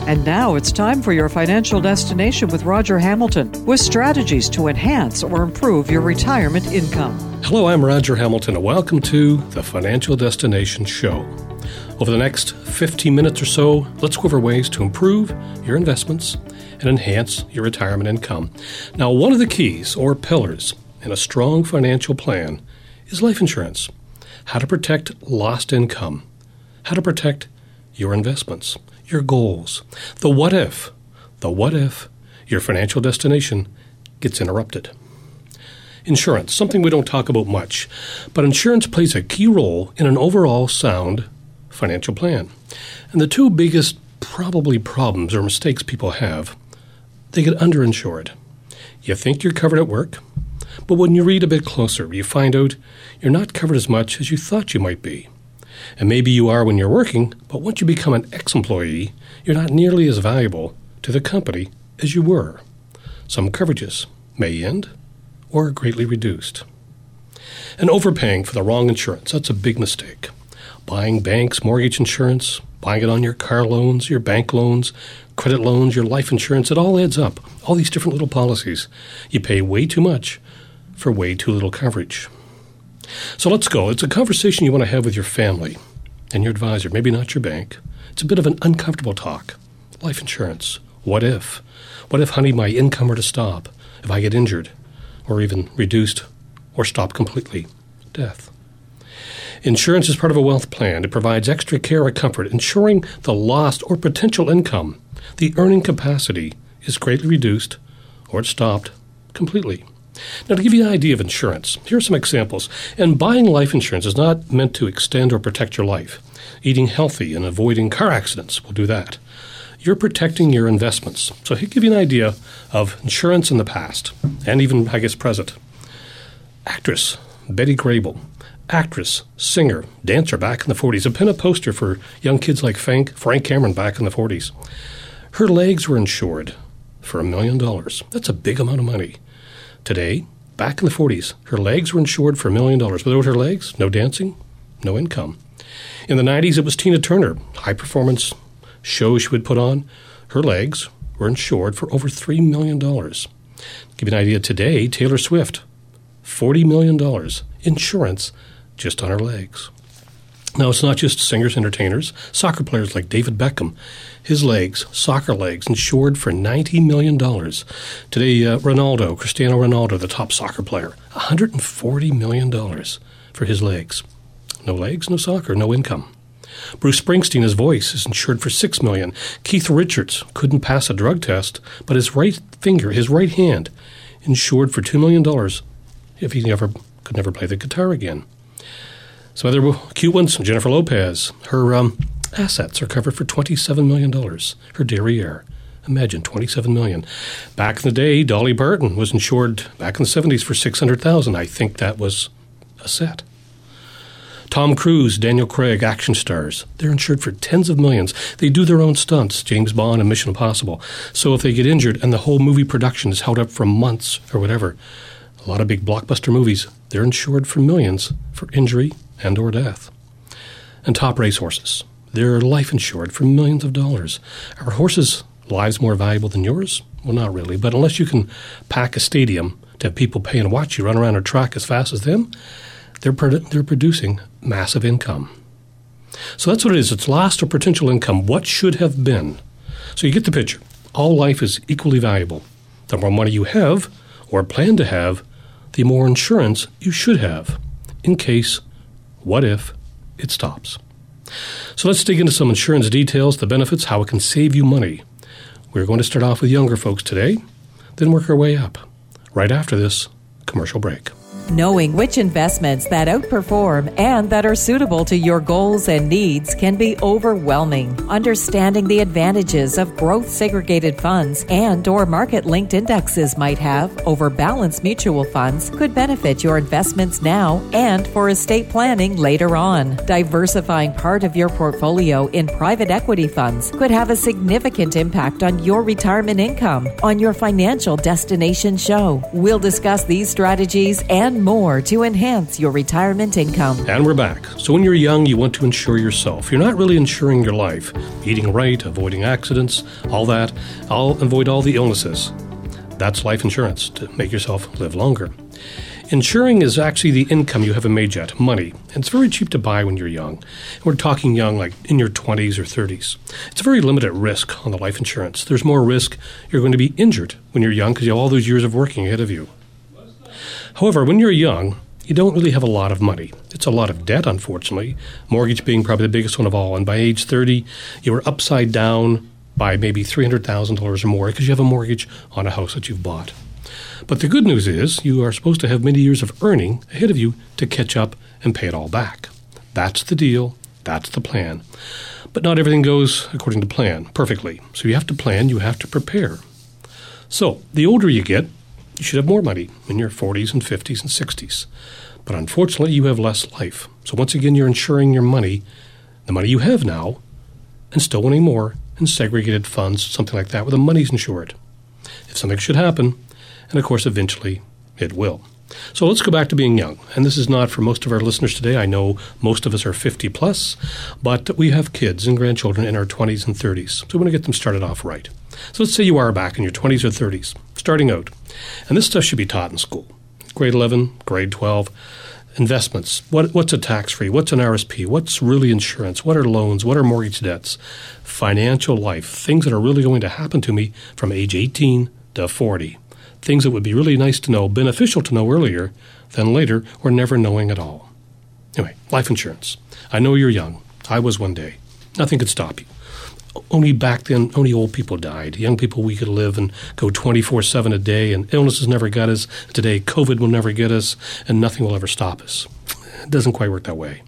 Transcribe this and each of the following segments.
And now it's time for your financial destination with Roger Hamilton, with strategies to enhance or improve your retirement income. Hello, I'm Roger Hamilton, and welcome to the Financial Destination Show. Over the next 15 minutes or so, let's go over ways to improve your investments and enhance your retirement income. Now, one of the keys or pillars in a strong financial plan is life insurance. How to protect lost income, how to protect your investments, your goals. The what if your financial destination gets interrupted. Insurance, something we don't talk about much, but insurance plays a key role in an overall sound financial plan. And the two biggest probably problems or mistakes people have, they get underinsured. You think you're covered at work, but when you read a bit closer, you find out you're not covered as much as you thought you might be. And maybe you are when you're working, but once you become an ex-employee, you're not nearly as valuable to the company as you were. Some coverages may end or are greatly reduced. And overpaying for the wrong insurance, that's a big mistake. Buying banks, mortgage insurance, buying it on your car loans, your bank loans, credit loans, your life insurance, it all adds up. All these different little policies. You pay way too much for way too little coverage. So let's go. It's a conversation you want to have with your family and your advisor, maybe not your bank. It's a bit of an uncomfortable talk. Life insurance. What if? What if, honey, my income were to stop? If I get injured or even reduced or stop completely? Death. Insurance is part of a wealth plan. It provides extra care or comfort, ensuring the lost or potential income, the earning capacity, is greatly reduced or it's stopped completely. Now, to give you an idea of insurance, here are some examples. And buying life insurance is not meant to extend or protect your life. Eating healthy and avoiding car accidents will do that. You're protecting your investments. So he'll give you an idea of insurance in the past, and even, I guess, present. Actress Betty Grable. Actress, singer, dancer back in the 40s. A pin-up poster for young kids like Frank Cameron back in the 40s. Her legs were insured for $1 million. That's a big amount of money. Today, back in the 40s, her legs were insured for $1 million. Without her legs, no dancing, no income. In the 90s, it was Tina Turner, high-performance shows she would put on. Her legs were insured for over $3 million. To give you an idea, today, Taylor Swift, $40 million insurance just on her legs. Now, it's not just singers, entertainers. Soccer players like David Beckham, his legs, soccer legs, insured for $90 million. Today, Cristiano Ronaldo, the top soccer player, $140 million for his legs. No legs, no soccer, no income. Bruce Springsteen, his voice, is insured for $6 million. Keith Richards couldn't pass a drug test, but his right finger, his right hand, insured for $2 million if he could never play the guitar again. Some other cute ones, Jennifer Lopez. Her assets are covered for $27 million. Her derriere. Imagine, $27 million. Back in the day, Dolly Parton was insured back in the 70s for $600,000. I think that was a set. Tom Cruise, Daniel Craig, action stars. They're insured for tens of millions. They do their own stunts, James Bond and Mission Impossible. So if they get injured and the whole movie production is held up for months or whatever, a lot of big blockbuster movies, they're insured for millions for injury and or death. And top racehorses. They're life insured for millions of dollars. Are horses' lives more valuable than yours? Well, not really. But unless you can pack a stadium to have people pay and watch you run around a track as fast as them, they're producing massive income. So that's what it is. It's lost or potential income. What should have been? So you get the picture. All life is equally valuable. The more money you have or plan to have, the more insurance you should have in case, what if, it stops. So let's dig into some insurance details, the benefits, how it can save you money. We're going to start off with younger folks today, then work our way up. Right after this commercial break. Knowing which investments that outperform and that are suitable to your goals and needs can be overwhelming. Understanding the advantages of growth segregated funds and or market-linked indexes might have over balanced mutual funds could benefit your investments now and for estate planning later on. Diversifying part of your portfolio in private equity funds could have a significant impact on your retirement income. On your Financial Destination Show, we'll discuss these strategies and and more to enhance your retirement income. And we're back. So when you're young, you want to insure yourself. You're not really insuring your life. Eating right, avoiding accidents, all that. Avoid all the illnesses. That's life insurance, to make yourself live longer. Insuring is actually the income you haven't made yet, money. And it's very cheap to buy when you're young. We're talking young, like in your 20s or 30s. It's a very limited risk on the life insurance. There's more risk you're going to be injured when you're young because you have all those years of working ahead of you. However, when you're young, you don't really have a lot of money. It's a lot of debt, unfortunately, mortgage being probably the biggest one of all. And by age 30, you're upside down by maybe $300,000 or more because you have a mortgage on a house that you've bought. But the good news is you are supposed to have many years of earning ahead of you to catch up and pay it all back. That's the deal. That's the plan. But not everything goes according to plan perfectly. So you have to plan. You have to prepare. So the older you get, you should have more money in your 40s and 50s and 60s. But unfortunately, you have less life. So once again, you're insuring your money, the money you have now, and still winning more in segregated funds, something like that, where the money's insured. If something should happen, and of course, eventually it will. So let's go back to being young. And this is not for most of our listeners today. I know most of us are 50 plus, but we have kids and grandchildren in our 20s and 30s. So we want to get them started off right. So let's say you are back in your 20s or 30s, starting out. And this stuff should be taught in school. Grade 11, grade 12, investments. What's a tax-free? What's an RSP? What's really insurance? What are loans? What are mortgage debts? Financial life, things that are really going to happen to me from age 18 to 40. Things that would be really nice to know, beneficial to know earlier than later, or never knowing at all. Anyway, life insurance. I know you're young. I was one day. Nothing could stop you. Only back then, only old people died. Young people, we could live and go 24/7 a day, and illnesses never got us. Today, COVID will never get us, and nothing will ever stop us. It doesn't quite work that way.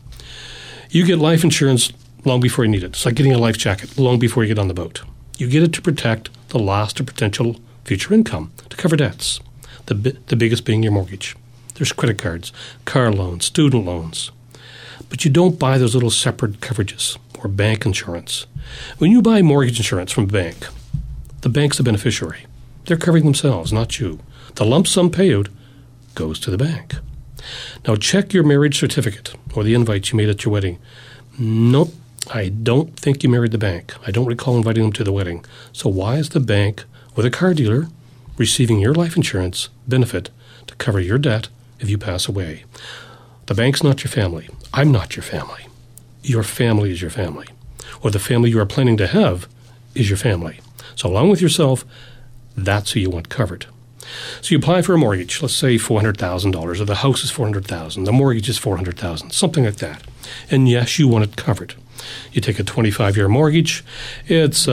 You get life insurance long before you need it. It's like getting a life jacket long before you get on the boat. You get it to protect the lost or potential future income, to cover debts, the biggest being your mortgage. There's credit cards, car loans, student loans. But you don't buy those little separate coverages or bank insurance. When you buy mortgage insurance from a bank, the bank's the beneficiary. They're covering themselves, not you. The lump sum payout goes to the bank. Now check your marriage certificate or the invite you made at your wedding. Nope, I don't think you married the bank. I don't recall inviting them to the wedding. So why is the bank with a car dealer receiving your life insurance benefit to cover your debt if you pass away? The bank's not your family. I'm not your family. Your family is your family. Or the family you are planning to have is your family. So along with yourself, that's who you want covered. So you apply for a mortgage, let's say $400,000, or the house is $400,000, the mortgage is $400,000, something like that. And yes, you want it covered. You take a 25-year mortgage, it's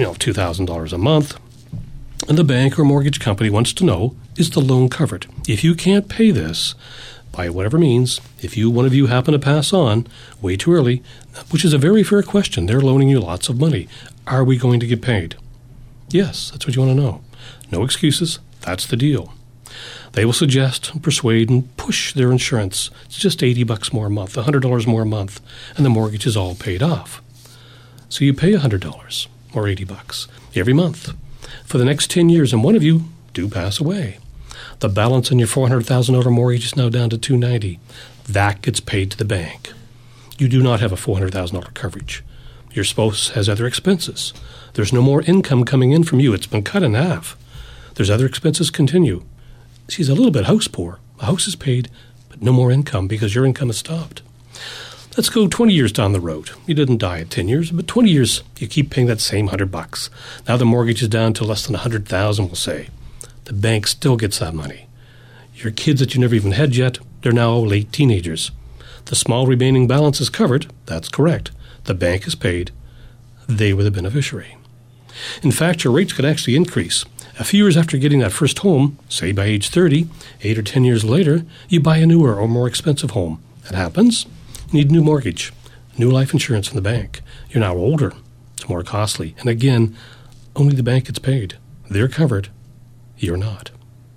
$2,000 a month. And the bank or mortgage company wants to know, is the loan covered? If you can't pay this, by whatever means, if one of you happen to pass on way too early, which is a very fair question, they're loaning you lots of money. Are we going to get paid? Yes, that's what you want to know. No excuses. That's the deal. They will suggest, persuade, and push their insurance. It's just $80 more a month, $100 more a month, and the mortgage is all paid off. So you pay $100 or $80 every month for the next 10 years, and one of you do pass away. The balance on your $400,000 mortgage is now down to $290. That gets paid to the bank. You do not have a $400,000 coverage. Your spouse has other expenses. There's no more income coming in from you. It's been cut in half. There's other expenses continue. She's a little bit house poor. The house is paid, but no more income because your income has stopped. Let's go 20 years down the road. You didn't die at 10 years, but 20 years, you keep paying that same $100. Now the mortgage is down to less than $100,000, we'll say. The bank still gets that money. Your kids that you never even had yet, they're now late teenagers. The small remaining balance is covered. That's correct. The bank is paid. They were the beneficiary. In fact, your rates could actually increase. A few years after getting that first home, say by age 30, 8 or 10 years later, you buy a newer or more expensive home. That happens. You need a new mortgage, new life insurance from the bank. You're now older. It's more costly. And again, only the bank gets paid. They're covered. You're not.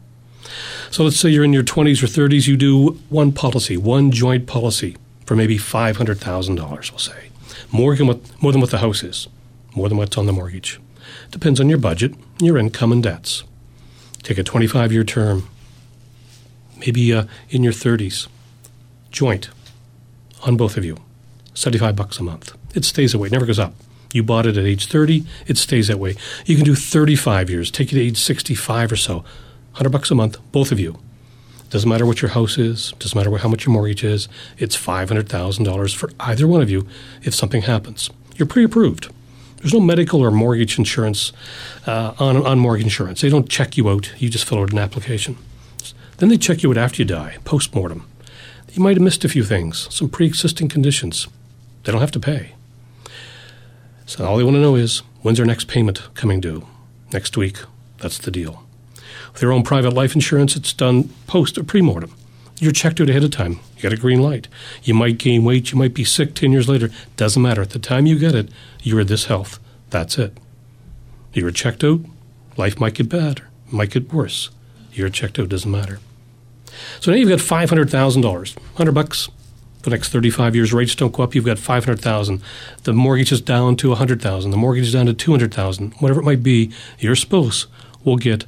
So let's say you're in your 20s or 30s. You do one policy, one joint policy for maybe $500,000, we'll say. More than what the house is, more than what's on the mortgage. Depends on your budget, your income, and debts. Take a 25-year term. maybe in your 30s. Joint on both of you, $75 a month. It stays that way, it never goes up. You bought it at age 30, it stays that way. You can do 35 years, take you to age 65 or so, $100 a month, both of you. Doesn't matter what your house is, doesn't matter how much your mortgage is, it's $500,000 for either one of you if something happens. You're pre-approved. There's no medical or mortgage insurance on mortgage insurance. They don't check you out. You just fill out an application. Then they check you out after you die, post-mortem. You might have missed a few things, some pre-existing conditions. They don't have to pay. So all they want to know is, when's their next payment coming due? Next week. That's the deal. With their own private life insurance, it's done post or pre-mortem. You're checked out ahead of time. You got a green light. You might gain weight. You might be sick 10 years later. Doesn't matter. At the time you get it, you're this health. That's it. You're checked out. Life might get bad. Might get worse. You're checked out. Doesn't matter. So now you've got $500,000. $100 for the next 35 years. Rates don't go up. You've got $500,000. The mortgage is down to $100,000. The mortgage is down to $200,000. Whatever it might be, your spouse will get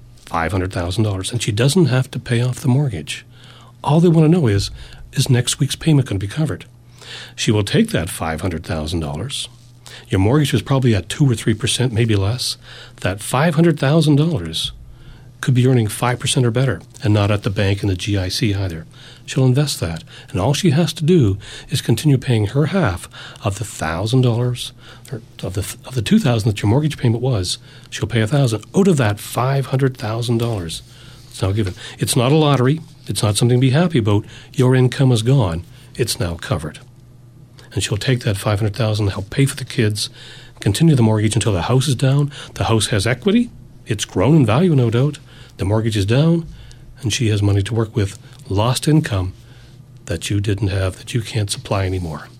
$500,000. And she doesn't have to pay off the mortgage. All they want to know is next week's payment going to be covered? She will take that $500,000. Your mortgage is probably at 2 or 3%, maybe less. That $500,000 could be earning 5% or better, and not at the bank and the GIC either. She'll invest that, and all she has to do is continue paying her half of the $1,000, or of the $2,000 that your mortgage payment was. She'll pay $1,000 out of that $500,000. It's now given. It's not a lottery. It's not something to be happy about. Your income is gone. It's now covered. And she'll take that $500,000 to help pay for the kids, continue the mortgage until the house is down. The house has equity. It's grown in value, no doubt. The mortgage is down, and she has money to work with. Lost income that you didn't have, that you can't supply anymore.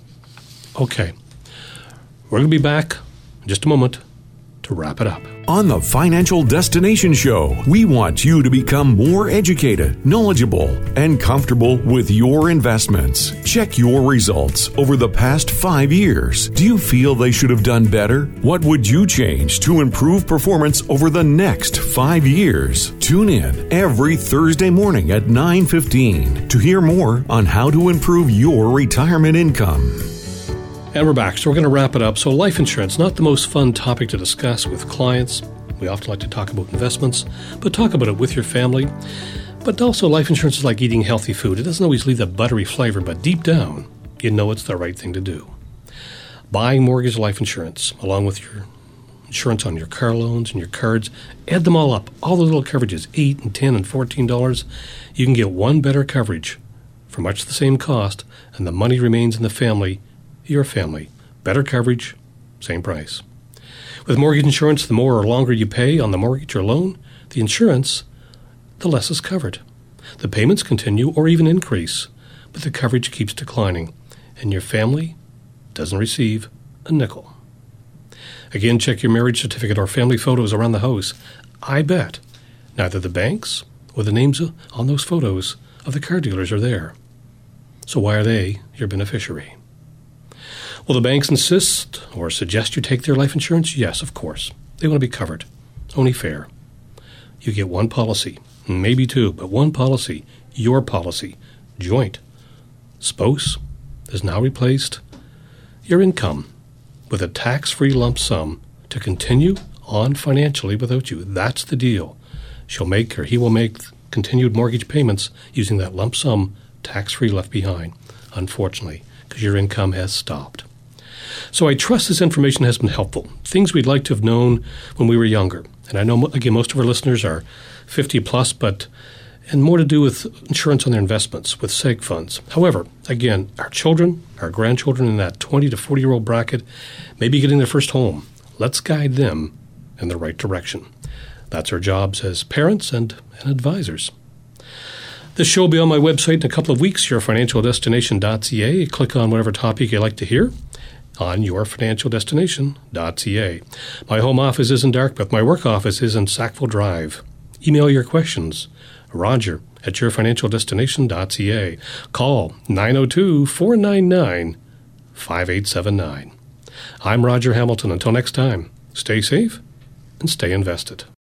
Okay. We're going to be back in just a moment to wrap it up. On the Financial Destination Show, we want you to become more educated, knowledgeable, and comfortable with your investments. Check your results over the past 5 years. Do you feel they should have done better? What would you change to improve performance over the next 5 years? Tune in every Thursday morning at 9:15 to hear more on how to improve your retirement income. And we're back, so we're going to wrap it up. So life insurance, not the most fun topic to discuss with clients. We often like to talk about investments, but talk about it with your family. But also life insurance is like eating healthy food. It doesn't always leave that buttery flavor, but deep down, you know it's the right thing to do. Buying mortgage life insurance, along with your insurance on your car loans and your cards, add them all up, all the little coverages, $8 and $10 and $14, you can get one better coverage for much the same cost, and the money remains in the family. Your family. Better coverage, same price. With mortgage insurance, the more or longer you pay on the mortgage or loan, the insurance, the less is covered. The payments continue or even increase, but the coverage keeps declining, and your family doesn't receive a nickel. Again, check your marriage certificate or family photos around the house. I bet neither the banks or the names on those photos of the car dealers are there. So why are they your beneficiary? Will the banks insist or suggest you take their life insurance? Yes, of course. They want to be covered. Only fair. You get one policy, maybe two, but one policy, your policy, joint. Spouse has now replaced your income with a tax-free lump sum to continue on financially without you. That's the deal. She'll make or he will make continued mortgage payments using that lump sum tax-free left behind, unfortunately, because your income has stopped. So I trust this information has been helpful. Things we'd like to have known when we were younger. And I know, again, most of our listeners are 50 plus, and more to do with insurance on their investments, with seg funds. However, again, our children, our grandchildren in that 20 to 40-year-old bracket may be getting their first home. Let's guide them in the right direction. That's our jobs as parents and advisors. This show will be on my website in a couple of weeks, yourfinancialdestination.ca. Click on whatever topic you'd like to hear on yourfinancialdestination.ca. My home office is in Dartmouth. My work office is in Sackville Drive. Email your questions. Roger@yourfinancialdestination.ca. Call 902-499-5879. I'm Roger Hamilton. Until next time, stay safe and stay invested.